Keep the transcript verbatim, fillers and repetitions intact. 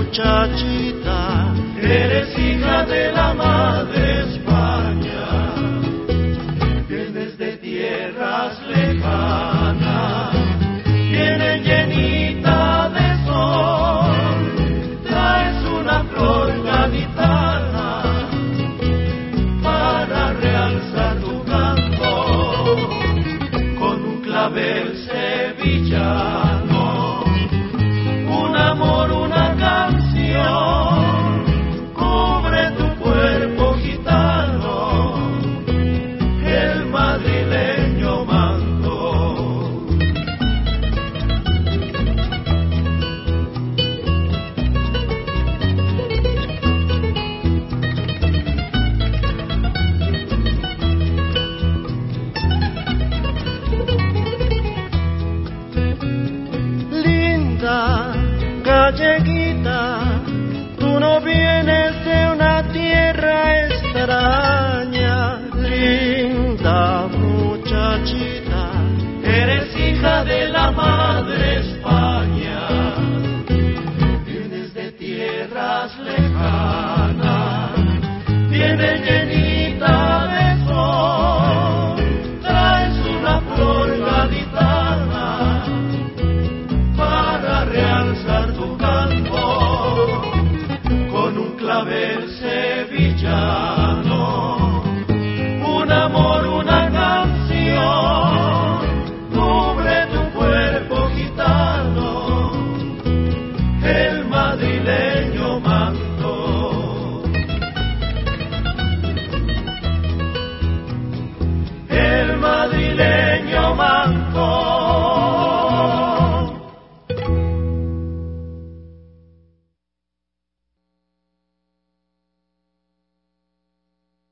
muchachita, eres hija de la madre España, vienes de tierras lejanas, vienes llenita de sol, traes una flor gaditana para realzar tu canto con un clavel sevillano, un amor, una canción, cubre tu cuerpo gitano, el madrileño manto. Linda galleguita, tú no vienes de una tierra extraña, linda muchachita, eres hija de la madre España, vienes de tierras lejanas, vienes llenita de sol, traes una flor gaditana para realzar tu